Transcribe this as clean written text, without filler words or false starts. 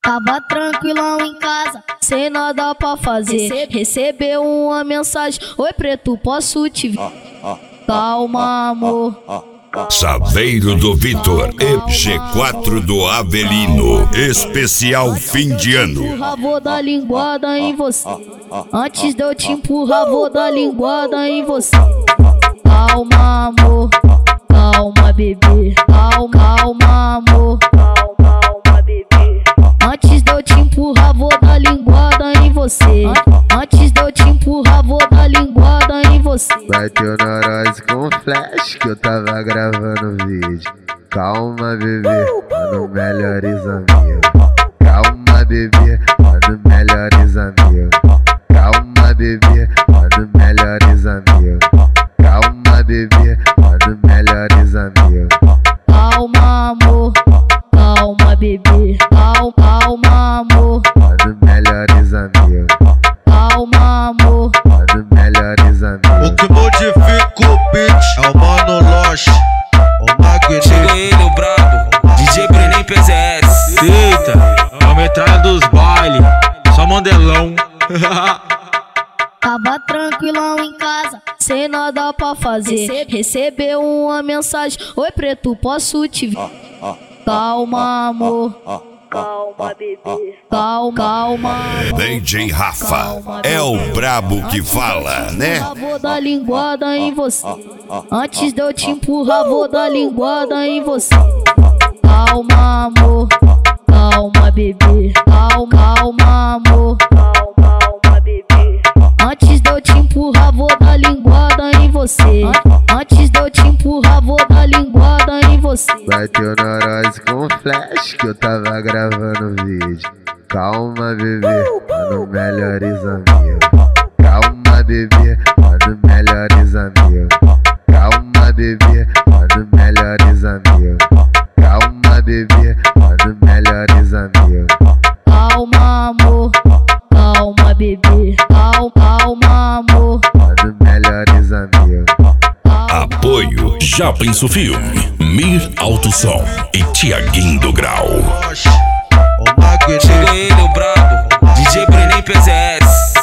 Tava tranquilão em casa, sem nada pra fazer. Recebeu uma mensagem: oi preto, posso te ver? Calma, amor. Saveiro do Vitor e G4 do Avelino. Especial fim de ano. Empurrar, vou dar linguada em você. Antes de eu te empurrar, vou dar linguada em você. Calma, amor. Calma, bebê. Calma, amor. Calma, bebê. Antes de eu te empurrar, vou dar linguada em você. Antes de eu te empurrar, vou dar linguada em você. Bateu neurose com flash que eu tava gravando vídeo. Calma, bebê, mano, melhores amigos. Calma, bebê, mano, melhores amigos. Calma, bebê, mano, melhores amigos. Calma, bebê, mano, melhores amigos. Calma, amor. Calma, bebê. Calma, amor. Mano, melhores amigos. Calma, amor. Mano, melhores amigos. O que modifica o beat é o Mano Loche, o Magnífico. Chega ele, o brabo, DJ Brenem PZS. Eita, é a metralha dos baile, só mandelão. Tava tranquilão em casa, sem nada pra fazer. Recebeu uma mensagem: oi preto, posso te ver? Calma, amor. Calma, bebê. Calma, amor. DJ Rafa é o brabo que fala, né? Vou dar linguada em você. Antes de eu te empurrar, vou dar linguada em você. Calma, amor. Calma, bebê. Calma, amor. Calma, bebê. Antes de eu te empurrar, vou dar linguada em você. Antes de eu te empurrar, vou dar linguada em você. Bateu neurose com flash que eu tava gravando vídeo. Calma, bebê, mano, melhores amigos. Calma, bebê, mano, melhores amigos. Calma, bebê, mano, melhores amigos. Calma, bebê, mano, melhores amigos. Calma, amor. Calma, bebê. Calma, amor. Mano, melhores amigos. Apoio Já Penso Filme, Mir Alto Som e Tiaguinho do Grau. O Magnífico. Chega ele, o brabo, DJ Brenem PZS.